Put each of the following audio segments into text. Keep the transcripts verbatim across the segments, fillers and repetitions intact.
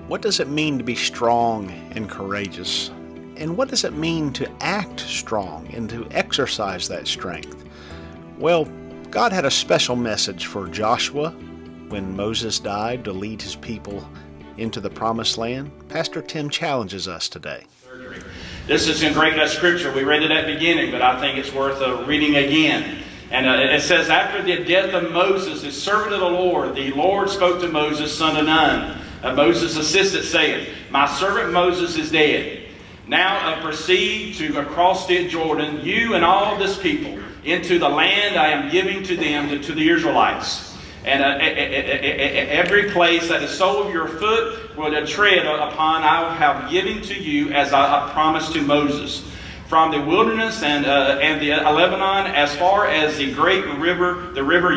What does it mean to be strong and courageous? And what does it mean to act strong and to exercise that strength? Well, God had a special message for Joshua when Moses died to lead his people into the Promised Land. Pastor Tim challenges us today. This is in great scripture. We read it at the beginning, but I think it's worth uh, reading again. And uh, it says, after the death of Moses, the servant of the Lord, the Lord spoke to Moses, son of Nun, uh, Moses' assistant, saying, My servant Moses is dead. Now uh, proceed to across the Jordan, you and all this people, into the land I am giving to them, to, to the Israelites. And uh, every place that the sole of your foot will tread upon, I have given to you as I promised to Moses. From the wilderness and uh, and the uh, Lebanon, as far as the great river, the river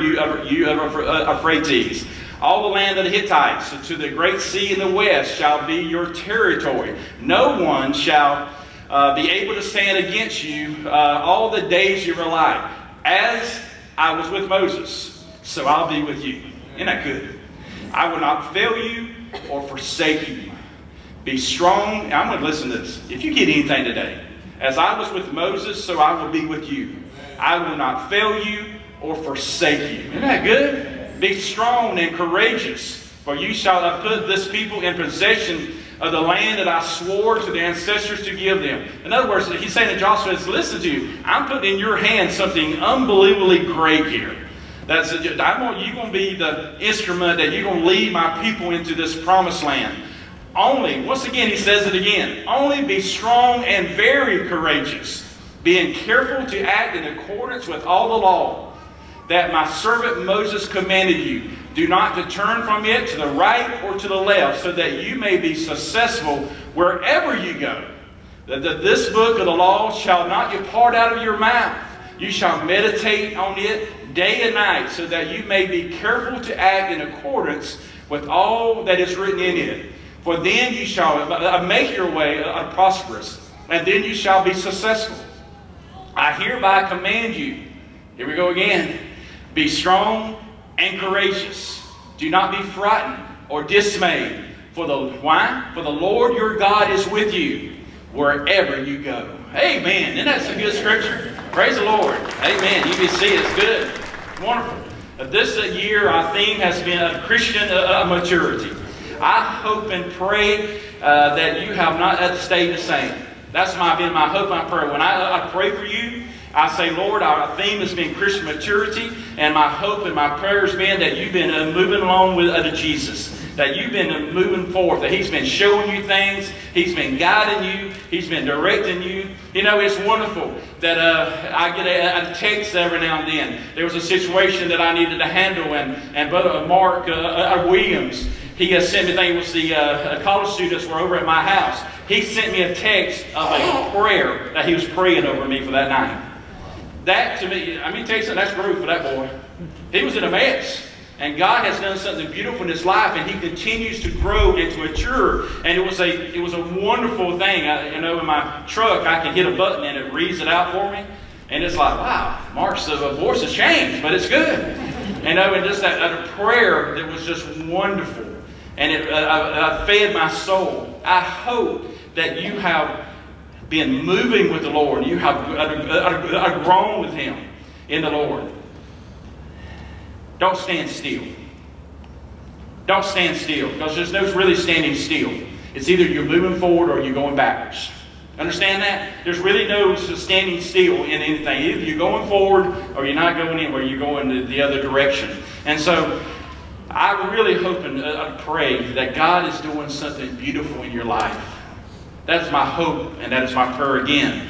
Euphrates, all the land of the Hittites, to the great sea in the west shall be your territory. No one shall uh, be able to stand against you uh, all the days of your life. As I was with Moses, so I'll be with you. Isn't that good? I will not fail you or forsake you. Be strong. I'm going to listen to this. If you get anything today, as I was with Moses, so I will be with you. I will not fail you or forsake you. Isn't that good? Be strong and courageous, for you shall have put this people in possession of the land that I swore to the ancestors to give them. In other words, he's saying to Joshua, listen to you. I'm putting in your hands something unbelievably great here. That's I want you going to be the instrument that you're going to lead my people into this promised land. Only, once again, he says it again, only be strong and very courageous, being careful to act in accordance with all the law that my servant Moses commanded you. Do not to turn from it to the right or to the left, so that you may be successful wherever you go. That this book of the law shall not depart out of your mouth. You shall meditate on it day and night, so that you may be careful to act in accordance with all that is written in it. For then you shall make your way prosperous, and then you shall be successful. I hereby command you, here we go again, be strong and courageous. Do not be frightened or dismayed. For the why? For the Lord your God is with you wherever you go. Amen. Isn't that some good scripture? Praise the Lord. Amen. You can see it's good. Wonderful. This year our theme has been a Christian uh, maturity. I hope and pray uh, that you have not stayed the same. That's my been my hope and prayer. When I, I pray for you, I say, Lord, our theme has been Christian maturity, and my hope and my prayer has been that you've been uh, moving along with uh, Jesus, that you've been uh, moving forth, that He's been showing you things, He's been guiding you, He's been directing you. You know, it's wonderful that uh, I get a, a text every now and then. There was a situation that I needed to handle, and, and Brother Mark uh, uh, Williams, he has sent me, I think it was the uh, college students were over at my house. He sent me a text of a prayer that he was praying over me for that night. That to me, I mean, tell you something, that's growth for that boy. He was in a mess. And God has done something beautiful in his life, and he continues to grow and to mature. And it was a it was a wonderful thing. I, you know, in my truck, I can hit a button and it reads it out for me. And it's like, wow, Mark's uh, voice has changed, but it's good. You know, and just that, that prayer that was just wonderful. And it uh, uh, fed my soul. I hope that you have been moving with the Lord. You have uh, uh, uh, grown with Him in the Lord. Don't stand still. Don't stand still, because there's no really standing still. It's either you're moving forward or you're going backwards. Understand that? There's really no standing still in anything. Either you're going forward or you're not going anywhere. You're going the other direction. And so I really hope and uh, pray that God is doing something beautiful in your life. That's my hope, and that is my prayer again.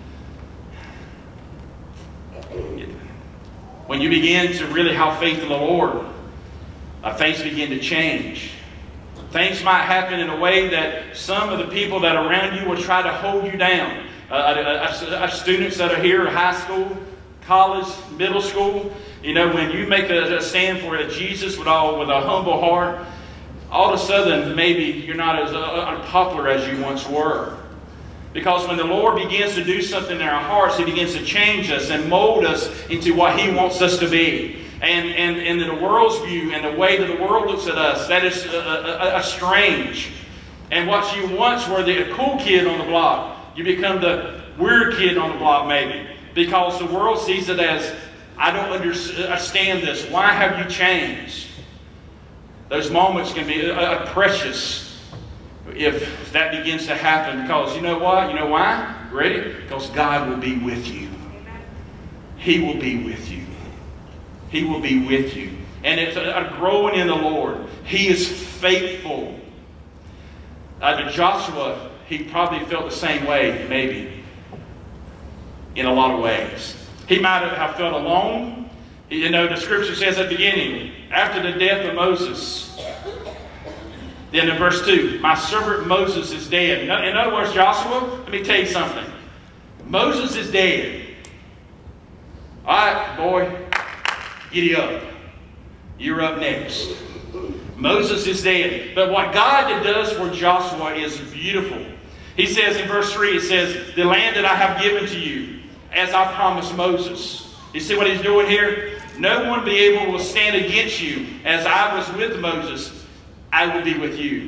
When you begin to really have faith in the Lord, uh, things begin to change. Things might happen in a way that some of the people that are around you will try to hold you down. Uh, uh, uh, students that are here, high school, college, middle school, you know, when you make a, a stand for a Jesus with all with a humble heart, all of a sudden maybe you're not as uh, unpopular as you once were. Because when the Lord begins to do something in our hearts, He begins to change us and mold us into what He wants us to be. And, and, and in the world's view and the way that the world looks at us, that is a, a, a strange. And what you once were the cool kid on the block, you become the weird kid on the block maybe. Because the world sees it as, I don't understand this. Why have you changed? Those moments can be uh, precious if that begins to happen. Because you know what? You know why? Ready? Because God will be with you. He will be with you. He will be with you. And it's a, a growing in the Lord. He is faithful. Uh, to Joshua, he probably felt the same way, maybe, in a lot of ways. He might have felt alone. You know, the scripture says at the beginning, after the death of Moses, then in verse two, my servant Moses is dead. In other words, Joshua, let me tell you something. Moses is dead. All right, boy, giddy up. You're up next. Moses is dead. But what God does for Joshua is beautiful. He says in verse three, it says, the land that I have given to you, as I promised Moses. You see what he's doing here? No one be able will stand against you. As I was with Moses, I will be with you.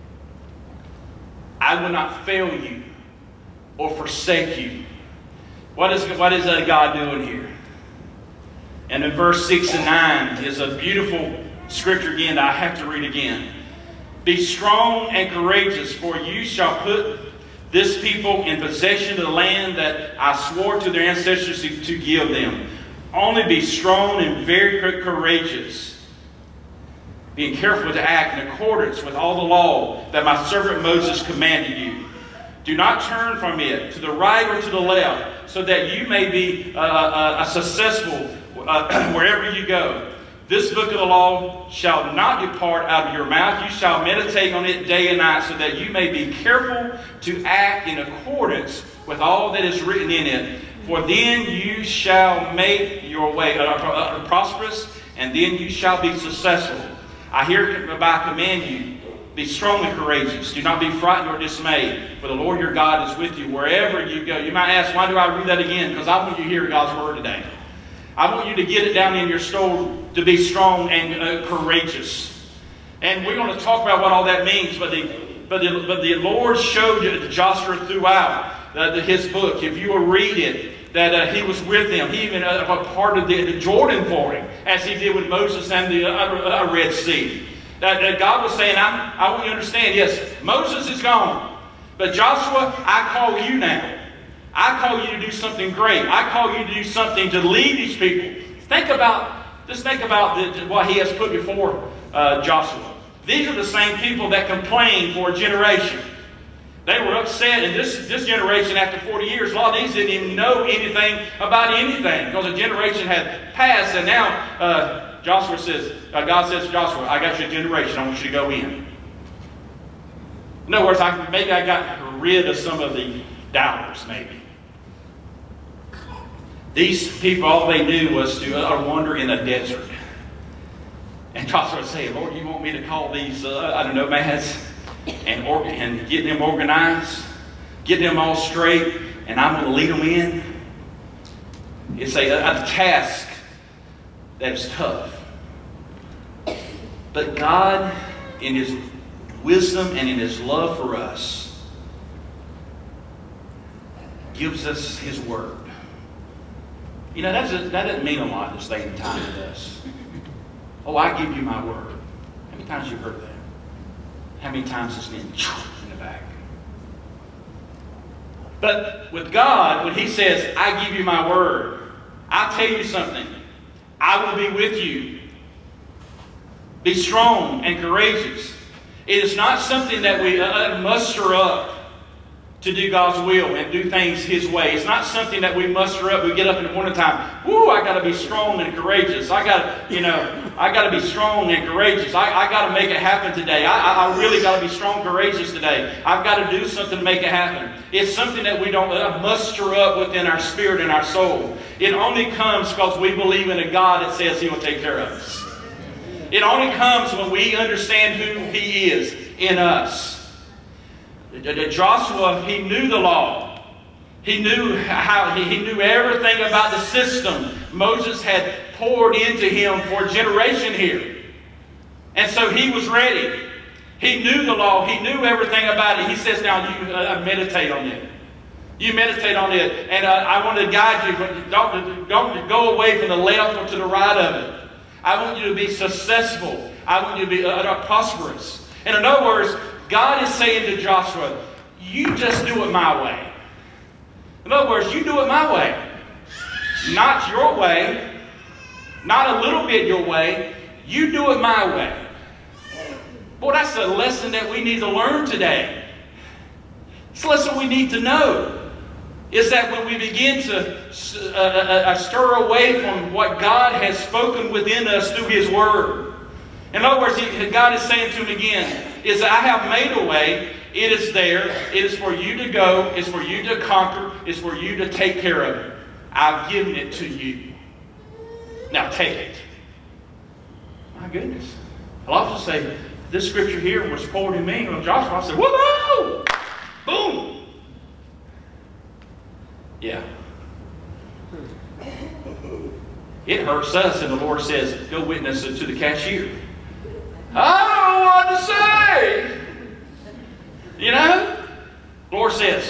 I will not fail you or forsake you. What is, what is that God doing here? And in verse six and nine is a beautiful scripture again that I have to read again. Be strong and courageous, for you shall put this people in possession of the land that I swore to their ancestors to, to give them. Only be strong and very courageous, being careful to act in accordance with all the law that my servant Moses commanded you. Do not turn from it to the right or to the left, so that you may be uh, uh, successful uh, wherever you go. This book of the law shall not depart out of your mouth. You shall meditate on it day and night, so that you may be careful to act in accordance with all that is written in it. For then you shall make your way uh, prosperous, and then you shall be successful. I hereby command you, be strong and courageous. Do not be frightened or dismayed, for the Lord your God is with you wherever you go. You might ask, why do I read that again? Because I want you to hear God's word today. I want you to get it down in your soul to be strong and uh, courageous. And we're going to talk about what all that means. But the, but the, but the Lord showed Joshua throughout uh, the, his book. If you will read it, that uh, he was with them. He even uh, parted the, the Jordan for him, as he did with Moses and the uh, uh, Red Sea. That, that God was saying, I, I want you to understand, yes, Moses is gone. But Joshua, I call you now. I call you to do something great. I call you to do something to lead these people. Think about, just think about the, what he has put before uh, Joshua. These are the same people that complained for a generation. They were upset, and this, this generation, after forty years, a lot of these didn't even know anything about anything, because a generation had passed, and now uh, Joshua says, uh, God says to Joshua, I got your generation, I want you to go in. In other words, I, maybe I got rid of some of the doubters, maybe. These people, all they knew was to uh, wander in a desert. And Joshua would say, Lord, you want me to call these, uh, I don't know, nomads and, or, and get them organized, get them all straight, and I'm going to lead them in? It's a, a task that is tough. But God, in His wisdom and in His love for us, gives us His Word. You know, that's a, that doesn't mean a lot this day and time with us. Oh, I give you my word. How many times have you heard that? How many times it's been in the back? But with God, when He says, I give you my word, I'll tell you something. I will be with you. Be strong and courageous. It is not something that we uh, muster up to do God's will and do things His way. It's not something that we muster up. We get up in the morning time. Woo! I got to be strong and courageous. I got to, you know, I got to be strong and courageous. I, I got to make it happen today. I, I really got to be strong, courageous today. I've got to do something to make it happen. It's something that we don't uh, muster up within our spirit and our soul. It only comes because we believe in a God that says He will take care of us. It only comes when we understand who He is in us. Joshua, he knew the law. He knew how he, he knew everything about the system Moses had poured into him for a generation here. And so he was ready. He knew the law. He knew everything about it. He says, now you uh, meditate on it. You meditate on it. And uh, I want to guide you. But don't, don't go away from the left or to the right of it. I want you to be successful. I want you to be uh, uh, prosperous. And in other words, God is saying to Joshua, you just do it my way. In other words, you do it my way. Not your way. Not a little bit your way. You do it my way. Boy, that's a lesson that we need to learn today. It's a lesson we need to know. Is that when we begin to uh, uh, stir away from what God has spoken within us through His Word. In other words, God is saying to him again, is I have made a way. It is there. It is for you to go. It's for you to conquer. It's for you to take care of it. I've given it to you. Now take it. My goodness. I'll also say, this scripture here was quoted me on Joshua. I said, whoa! Boom! Yeah. It hurts us, and the Lord says, go witness it to the cashier. I don't know what to say. You know? The Lord says,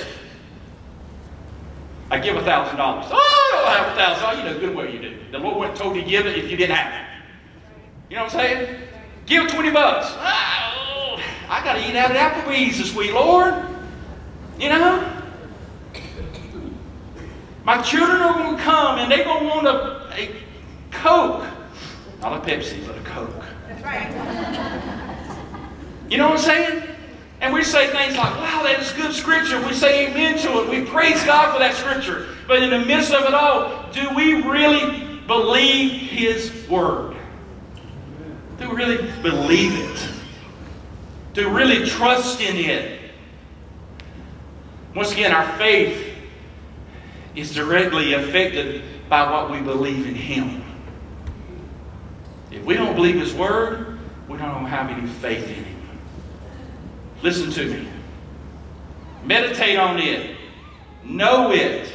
I give a thousand dollars. Oh, I don't have a thousand dollars. You know good well you do. The Lord wouldn't told you to give it if you didn't have it. You know what I'm saying? Give twenty bucks. Oh, I got to eat out at Applebee's this week, Lord. You know? My children are going to come and they're going to want a, a Coke. Not a Pepsi, but a Coke. That's right. You know what I'm saying? And we say things like, wow, that is good scripture. We say amen to it. We praise God for that scripture. But in the midst of it all, do we really believe His Word? Do we really believe it? Do we really trust in it? Once again, our faith is directly affected by what we believe in Him. If we don't believe His Word, we don't have any faith in Him. Listen to me. Meditate on it. Know it.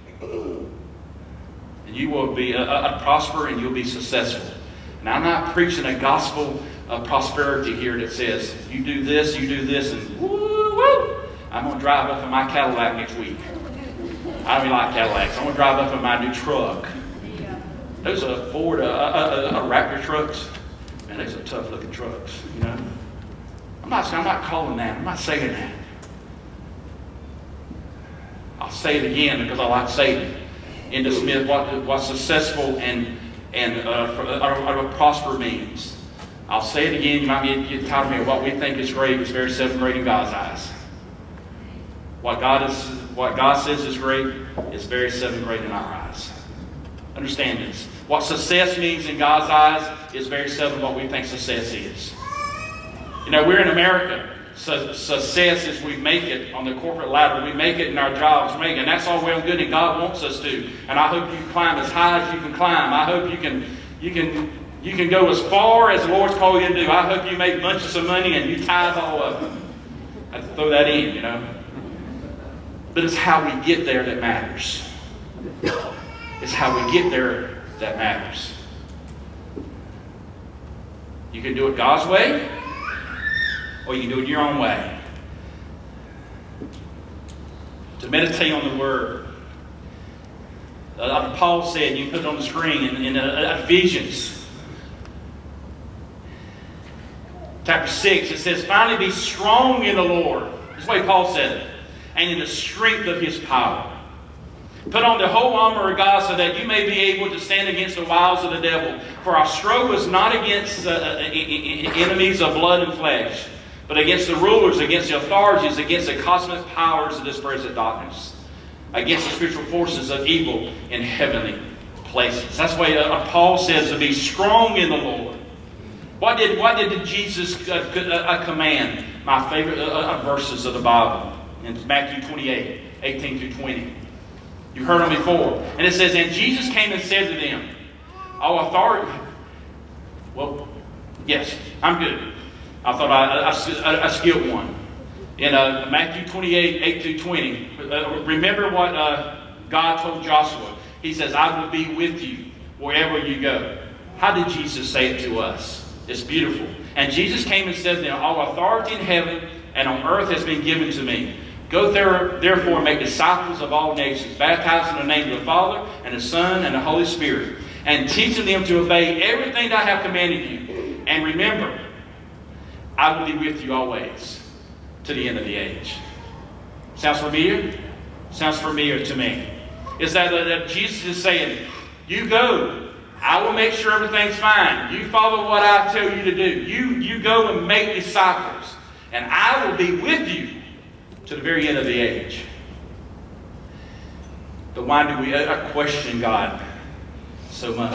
And you will be a, a, a prosper and you'll be successful. Now, I'm not preaching a gospel of prosperity here that says, you do this, you do this, and woo, woo. I'm going to drive up in my Cadillac next week. I don't even like Cadillacs. I'm going to drive up in my new truck. Those are Ford, uh, uh, uh, uh, Raptor trucks. Man, those are tough looking trucks, you know. I'm not, I'm not calling that. I'm not saying that. I'll say it again because I like saying it. In the Smith, what, what successful and and uh, or, or prosper means. I'll say it again. You might get, get tired of me. What we think is great is very seldom great in God's eyes. What God is, what God says is great is very seldom great in our eyes. Understand this. What success means in God's eyes is very seldom what we think success is. You know, we're in America. So success is we make it on the corporate ladder. We make it in our jobs. Make it. And that's all well and good, and God wants us to. And I hope you climb as high as you can climb. I hope you can you can you can go as far as the Lord's called you to do. I hope you make bunches of money and you tithe all of them. I have to throw that in, you know. But it's how we get there that matters. It's how we get there that matters. You can do it God's way, or you can do it your own way. To meditate on the Word. Uh, Paul said, you put it on the screen in, in uh, Ephesians chapter six, it says, finally be strong in the Lord. That's the way Paul said it. And in the strength of His power. Put on the whole armor of God so that you may be able to stand against the wiles of the devil. For our struggle is not against uh, enemies of blood and flesh, but against the rulers, against the authorities, against the cosmic powers of this present darkness, against the spiritual forces of evil in heavenly places. That's why uh, Paul says to be strong in the Lord. What did, what did Jesus uh, uh, command? My favorite uh, uh, verses of the Bible. In Matthew twenty-eight, eighteen through twenty. You've heard them before. And it says, and Jesus came and said to them, all authority. Well, yes, I'm good. I thought I, I, I, I skipped one. In uh, Matthew twenty-eight, eight through twenty. Uh, remember what uh, God told Joshua. He says, I will be with you wherever you go. How did Jesus say it to us? It's beautiful. And Jesus came and said to them, all authority in heaven and on earth has been given to me. Go there, therefore and make disciples of all nations, baptizing in the name of the Father and the Son and the Holy Spirit, and teaching them to obey everything that I have commanded you. And remember, I will be with you always to the end of the age. Sounds familiar? Sounds familiar to me. It's that, that Jesus is saying, you go. I will make sure everything's fine. You follow what I tell you to do. You, you go and make disciples. And I will be with you to the very end of the age. But why do we uh, question God so much?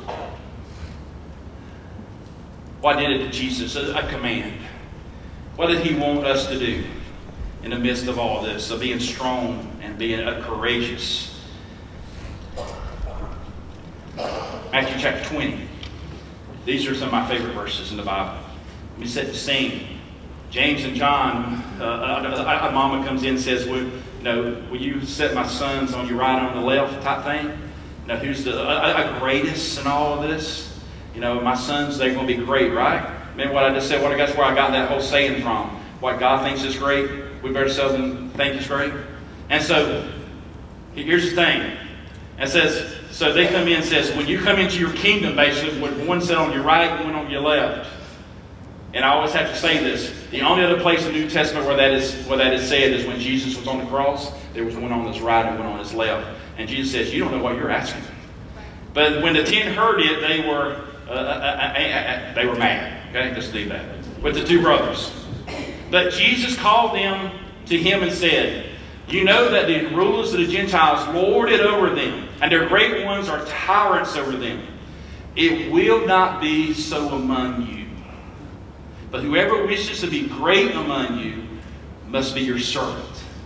Why did it to Jesus? A, a command. What did he want us to do in the midst of all this, of being strong and being uh, courageous? Matthew chapter twenty. These are some of my favorite verses in the Bible. Let me set the scene. James and John, uh, a, a mama comes in and says, well, you know, will you set my sons on your right and on the left type thing? You know, who's the a, a greatest in all of this? You know, my sons, they're going to be great, right? Remember what I just said? What I guess where I got that whole saying from. What God thinks is great, we better seldom think is great. And so, here's the thing. It says, so they come in and says, when you come into your kingdom, basically, with one set on your right and one on your left. And I always have to say this. The only other place in the New Testament where that is where that is said is when Jesus was on the cross. There was one on his right and one on his left. And Jesus says, you don't know what you're asking. But when the ten heard it, they were uh, uh, uh, uh, they were mad. Okay, just leave that. With the two brothers. But Jesus called them to him and said, you know that the rulers of the Gentiles lord it over them, and their great ones are tyrants over them. It will not be so among you. But whoever wishes to be great among you must be your servant.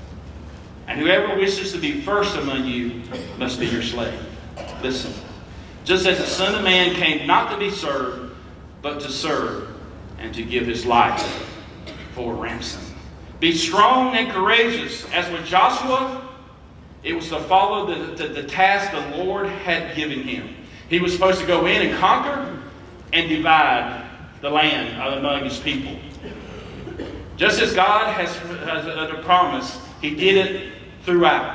And whoever wishes to be first among you must be your slave. Listen. Just as the Son of Man came not to be served, but to serve and to give his life for a ransom. Be strong and courageous. As with Joshua, it was to follow the, the, the task the Lord had given him. He was supposed to go in and conquer and divide the land among his people. Just as God has, has a promise, he did it throughout.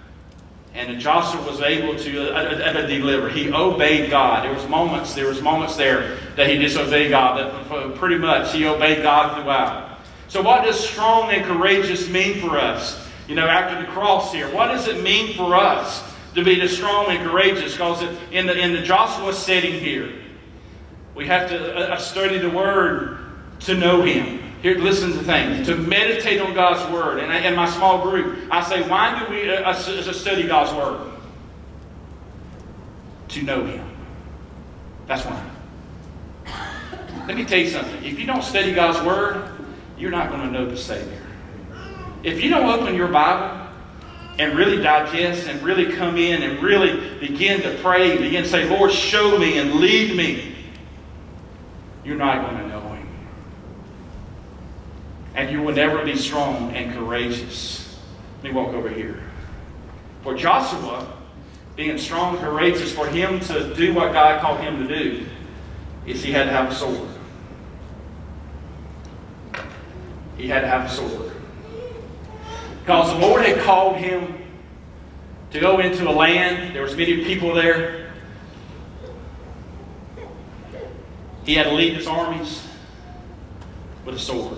And Joshua was able to uh, uh, deliver. He obeyed God. There was moments, there was moments there that he disobeyed God, but pretty much he obeyed God throughout. So what does strong and courageous mean for us? You know, after the cross here, what does it mean for us to be the strong and courageous? Because in the in the Joshua setting here, we have to uh, study the Word to know Him. Here, listen to things. To meditate on God's Word. And in my small group, I say, why do we uh, study God's Word? To know Him. That's why. Let me tell you something. If you don't study God's Word, you're not going to know the Savior. If you don't open your Bible and really digest and really come in and really begin to pray, begin to say, Lord, show me and lead me, you're not going to know Him. And you will never be strong and courageous. Let me walk over here. For Joshua, being strong and courageous, for him to do what God called him to do, is he had to have a sword. He had to have a sword. Because the Lord had called him to go into a land. There was many people there. He had to lead his armies with a sword.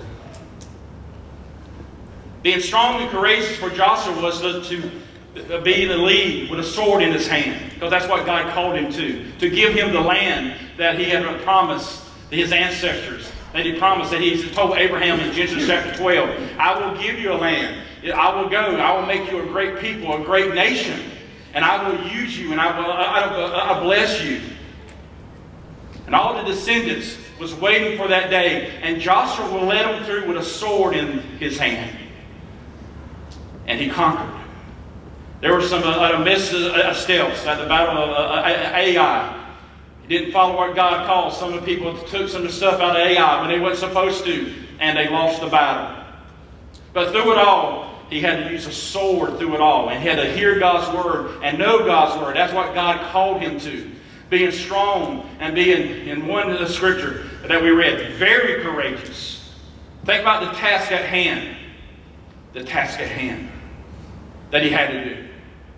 Being strong and courageous for Joshua was to, to be in the lead with a sword in his hand. Because that's what God called him to. To give him the land that he had promised to his ancestors. That he promised, that he told Abraham in Genesis chapter twelve, I will give you a land. I will go. I will make you a great people, a great nation. And I will use you and I will I, I, I bless you. And all the descendants was waiting for that day. And Joshua will let them through with a sword in his hand. And he conquered. There were some uh, missteps at the Battle of uh, Ai. He didn't follow what God called. Some of the people took some of the stuff out of Ai when they weren't supposed to. And they lost the battle. But through it all, he had to use a sword through it all. And he had to hear God's word and know God's word. That's what God called him to. Being strong and being, in one of the scripture, that we read. Very courageous. Think about the task at hand. The task at hand that he had to do.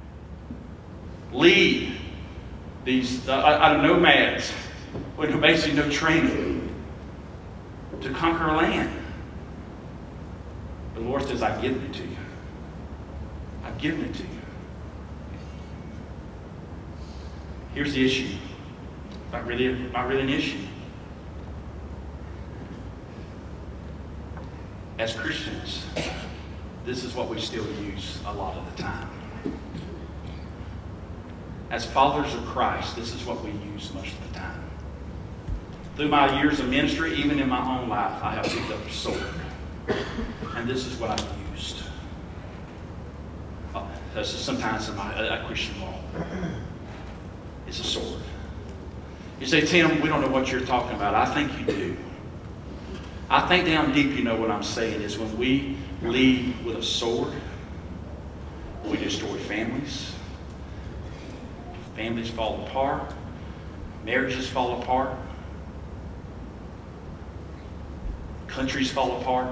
Lead these uh, uh, nomads with basically no training to conquer a land. The Lord says, I've given it to you. I've given it to you. Here's the issue. Not really, not really an issue. As Christians, this is what we still use a lot of the time. As followers of Christ, this is what we use most of the time. Through my years of ministry, even in my own life, I have picked up a sword. And this is what I've used. Oh, this is sometimes in my, a, a Christian walk. It's a sword. You say, Tim, we don't know what you're talking about. I think you do. I think down deep you know what I'm saying is when we lead with a sword, we destroy families. Families fall apart. Marriages fall apart. Countries fall apart.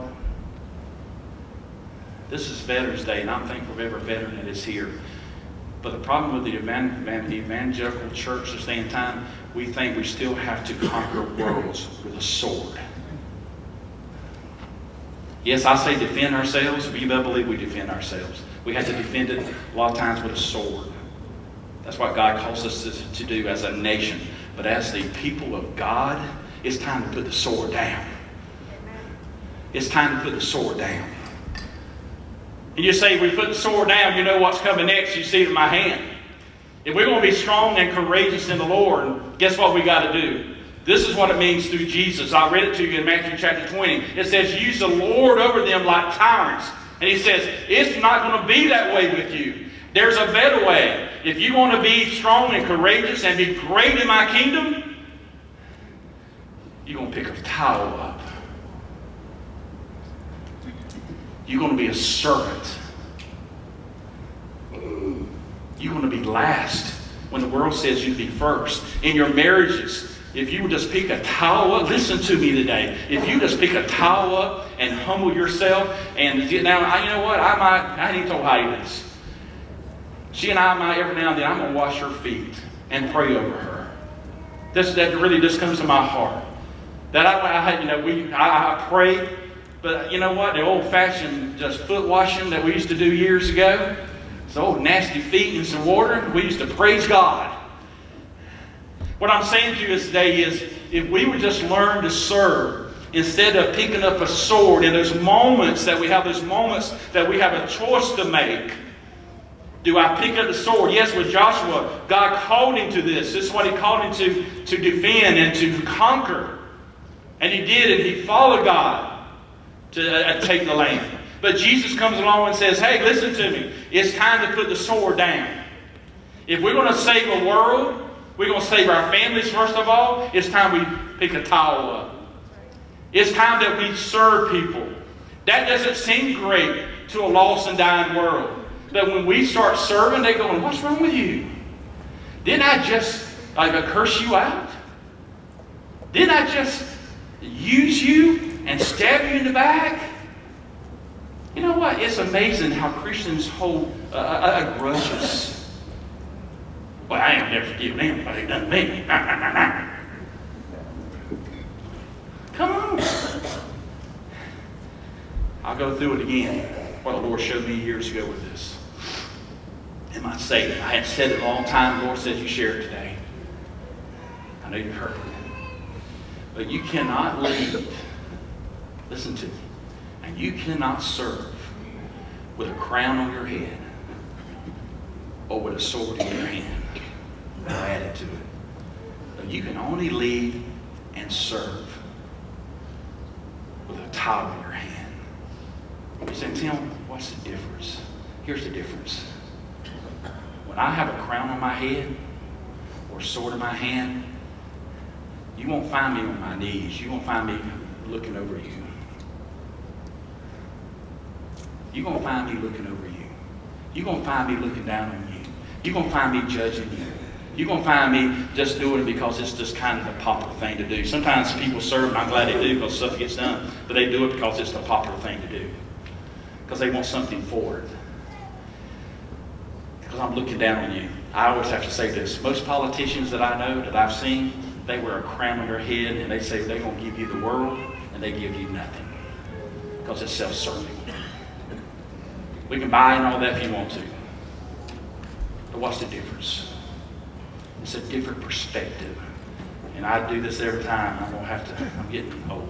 This is Veterans Day, and I'm thankful for every veteran that is here. But the problem with the evangelical church this day and time, we think we still have to conquer worlds with a sword. Yes, I say defend ourselves. We better believe we defend ourselves. We have to defend it a lot of times with a sword. That's what God calls us to, to do as a nation. But as the people of God, it's time to put the sword down. It's time to put the sword down. And you say, if we put the sword down, you know what's coming next. You see it in my hand. If we're going to be strong and courageous in the Lord, guess what we got to do? This is what it means through Jesus. I read it to you in Matthew chapter twenty. It says, use the Lord over them like tyrants. And he says, it's not going to be that way with you. There's a better way. If you want to be strong and courageous and be great in my kingdom, you're going to pick a towel up. You're going to be a servant. You're going to be last when the world says you be first. In your marriages, if you would just pick a towel up, listen to me today. If you just pick a towel up and humble yourself and get down, I, you know what? I might, I ain't told Heidi this. She and I might every now and then, I'm going to wash her feet and pray over her. This, that really just comes to my heart. That I, I you know, we, I, I pray. But you know what? The old-fashioned just foot washing that we used to do years ago, it's old nasty feet in some water. We used to praise God. What I'm saying to you today is, if we would just learn to serve instead of picking up a sword in those moments that we have, those moments that we have a choice to make. Do I pick up the sword? Yes, with Joshua, God called him to this. This is what he called him to, to defend and to conquer. And he did, and he followed God to uh, take the land. But Jesus comes along and says, hey, listen to me. It's time to put the sword down. If we're going to save a world, we're going to save our families first of all, it's time we pick a towel up. It's time that we serve people. That doesn't seem great to a lost and dying world. But when we start serving, they're going, what's wrong with you? Didn't I just like, curse you out? Didn't I just use you and stab you in the back? You know what? It's amazing how Christians hold uh, uh, grudges. Well, I ain't never forgiven anybody who done me. Come on. I'll go through it again. What the Lord showed me years ago with this. In my statement, I had said it a long time. The Lord says you share it today. I know you've heard it. But you cannot lead. Listen to me. And you cannot serve with a crown on your head or with a sword in your hand. No added to it. But you can only lead and serve with a towel in your hand. You say, Tim, what's the difference? Here's the difference. When I have a crown on my head or a sword in my hand, you won't find me on my knees. You won't find me looking over you. You're going to find me looking over you. You're going to find me looking down on you. You're going to find me judging you. You're going to find me just doing it because it's just kind of the popular thing to do. Sometimes people serve, and I'm glad they do because stuff gets done, but they do it because it's the popular thing to do. Because they want something for it. Because I'm looking down on you. I always have to say this. Most politicians that I know, that I've seen, they wear a crown on their head and they say they're going to give you the world and they give you nothing. Because it's self-serving. We can buy and all that if you want to. But what's the difference? It's a different perspective. And I do this every time. I'm going to have to, I'm getting old.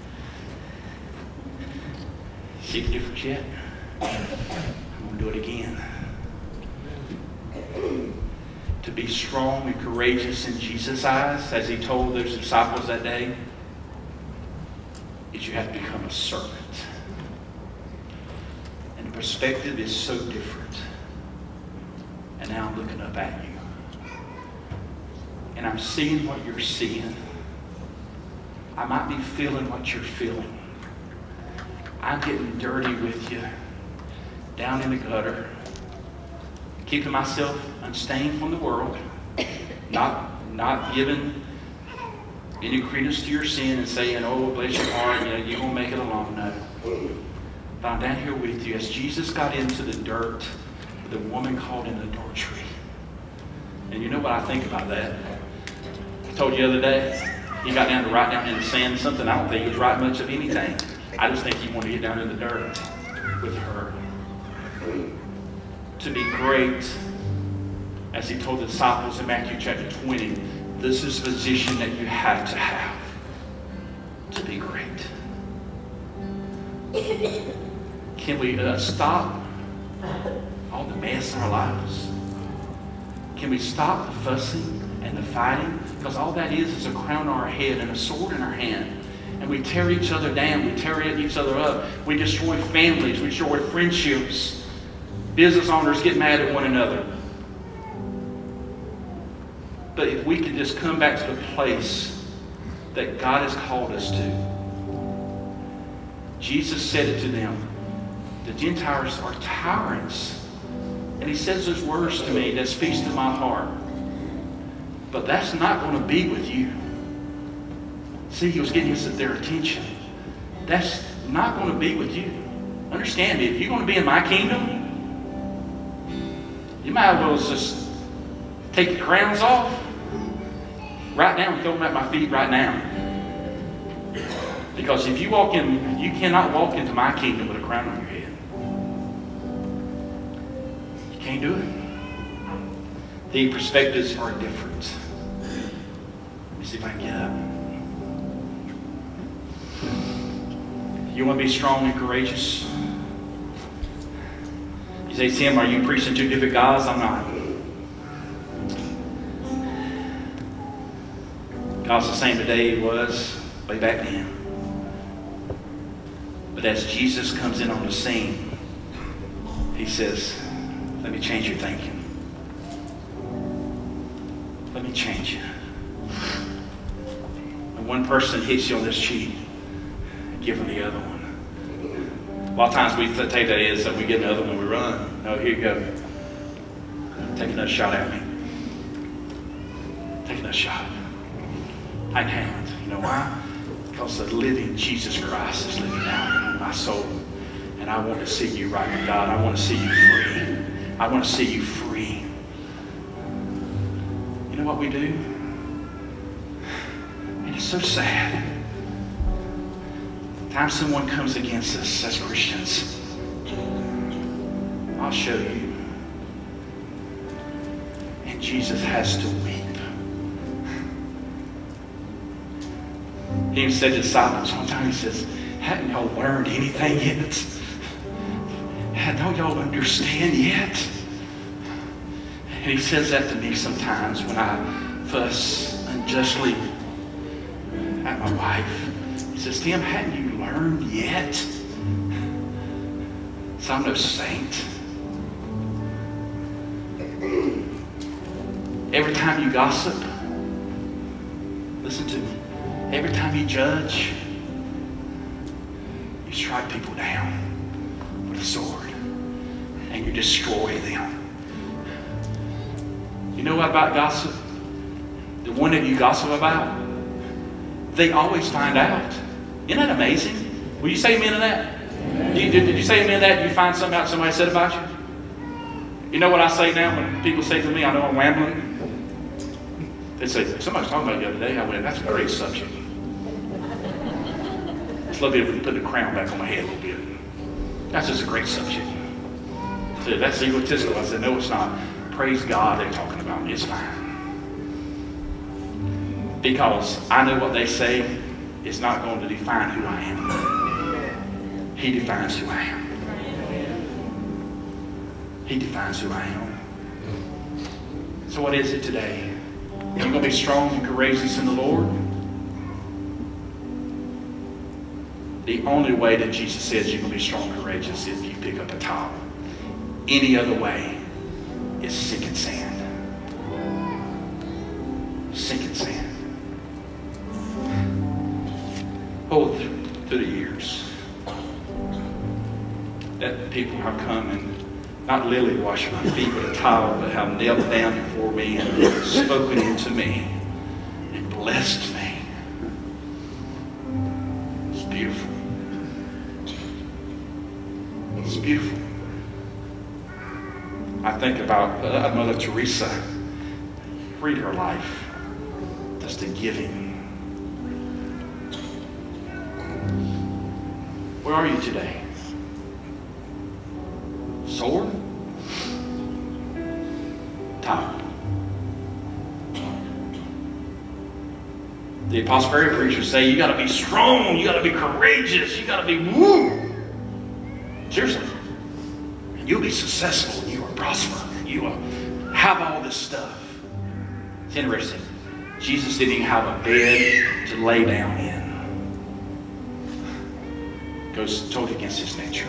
See the difference yet? I'm going to do it again. To be strong and courageous in Jesus' eyes, as he told those disciples that day, is you have to become a servant. And the perspective is so different. And now I'm looking up at you. And I'm seeing what you're seeing. I might be feeling what you're feeling. I'm getting dirty with you, down in the gutter, keeping myself unstained from the world, not, not giving any credence to your sin and saying, oh, bless your heart, you know, you're going to make it along. No. But I'm down here with you. As Jesus got into the dirt, the woman called in adultery. And you know what I think about that? I told you the other day, he got down to write down in the sand something. I don't think he was writing much of anything. I just think he wanted to get down in the dirt with her. To be great, as he told the disciples in Matthew chapter twenty, this is the position that you have to have to be great. Can we uh, stop all the mess in our lives? Can we stop the fussing and the fighting? Because all that is is a crown on our head and a sword in our hand. And we tear each other down. We tear each other up. We destroy families. We destroy friendships. Business owners get mad at one another. But if we could just come back to the place that God has called us to. Jesus said it to them. The Gentiles are tyrants. And he says those words to me that speaks to my heart. But that's not going to be with you. See, he was getting their attention. That's not going to be with you. Understand me, if you're going to be in my kingdom, you might as well just take the crowns off, right now and throw them at my feet right now. Because if you walk in, you cannot walk into my kingdom with a crown on your head. You can't do it. The perspectives are different. Let me see if I can get up. You want to be strong and courageous? You say, Tim, are you preaching two different gods? I'm not. God's the same today he was way back then. But as Jesus comes in on the scene, he says, let me change your thinking. Let me change you. When one person hits you on this cheek, give them the other one. A lot of times we take that as that we get another one, we run. No, here you go. Take another shot at me. Take another shot. I can handle it. You know why? Because the living Jesus Christ is living out in my soul. And I want to see you right with God. I want to see you free. I want to see you free. You know what we do? And it's so sad. Time someone comes against us as Christians, I'll show you. And Jesus has to weep. He even said to the disciples one time, he says, haven't y'all learned anything yet? Don't y'all understand yet? And he says that to me sometimes when I fuss unjustly at my wife. He says, Tim, hadn't you learned yet? So I'm no saint. Every time you gossip, listen to me. Every time you judge, you strike people down with a sword and you destroy them. You know what about gossip? The one that you gossip about, they always find out. Isn't that amazing? Will you say amen to that? Did you, did you say amen to that? Did you find something out somebody said about you? You know what I say now when people say to me, I know I'm rambling? They say, somebody's talking about you the other day. I went, that's a great subject. It's a little bit of putting a crown back on my head a little bit. That's just a great subject. I said, that's egotistical. I said, no, it's not. Praise God, they're talking about me. It's fine. Because I know what they say is not going to define who I am. He defines who I am. He defines who I am. So what is it today? Are you going to be strong and courageous in the Lord? The only way that Jesus says you're going to be strong and courageous is if you pick up a towel. Any other way is sinking sand. Sinking sand. Oh, through the years, that people have come and not literally washed my feet with a towel, but have knelt down before me and spoken into me and blessed me. It's beautiful. It's beautiful. I think about uh, Mother Teresa. Read her life. Just the giving. Where are you today? Sword? Towel. The Apostle Perry preachers say you got to be strong, you got to be courageous, you got to be woo. Seriously. And you'll be successful and you will prosper. You will have all this stuff. It's interesting. Jesus didn't even have a bed to lay down in. Goes totally against his nature.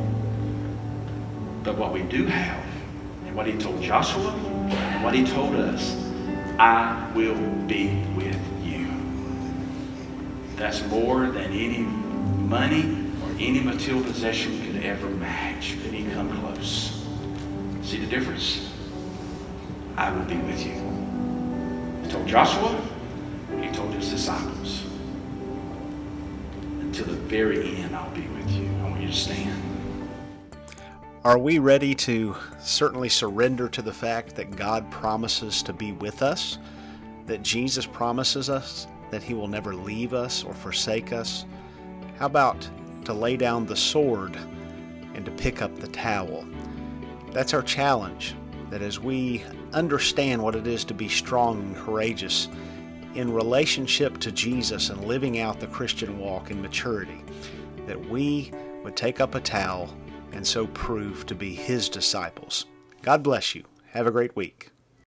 But what we do have, and what he told Joshua, and what he told us, I will be with you. That's more than any money or any material possession could ever match. Could he come close? See the difference? I will be with you. He told Joshua, he told his disciples. Until the very end, I'll be with you. I want you to stand. Are we ready to certainly surrender to the fact that God promises to be with us? That Jesus promises us that he will never leave us or forsake us? How about to lay down the sword and to pick up the towel? That's our challenge, that as we understand what it is to be strong and courageous in relationship to Jesus and living out the Christian walk in maturity, that we would take up a towel and so prove to be his disciples. God bless you. Have a great week.